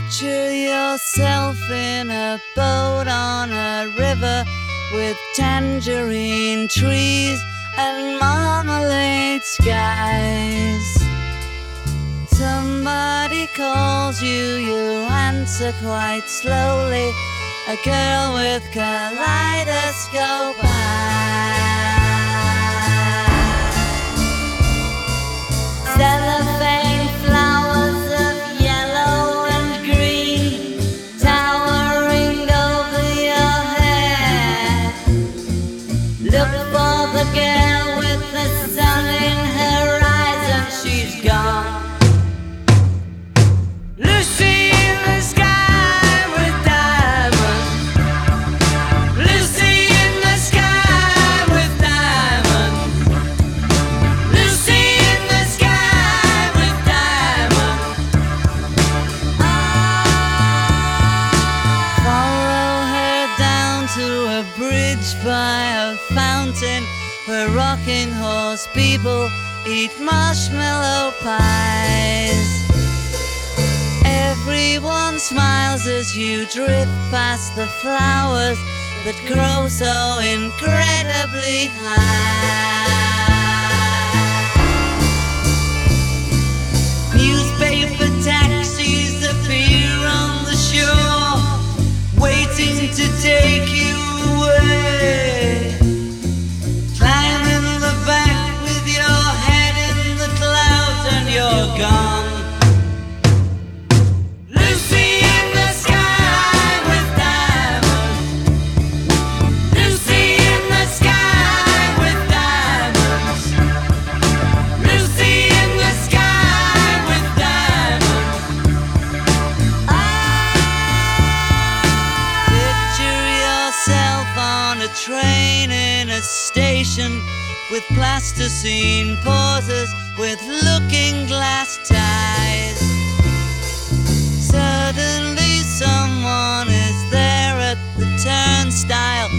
Picture yourself in a boat on a river with tangerine trees and marmalade skies. Somebody calls you, you answer quite slowly. A girl with kaleidoscope eyes. Cellophane flowers of yellow and green towering over your head. Look for the girl with the sun in her eyes and she's gone. Lucy in the sky with diamonds. Lucy in the sky with diamonds. Lucy in the sky with diamonds. Follow her down to a bridge by a fountain where rocking horse people eat marshmallow pies. Everyone smiles as you drift past the flowers that grow so incredibly high. Newspaper taxis appear on the shore, waiting to take you away. Climb in the back with your head in the clouds and you're gone. Train in a station with plasticine pauses with looking glass ties. Suddenly someone is there at the turnstile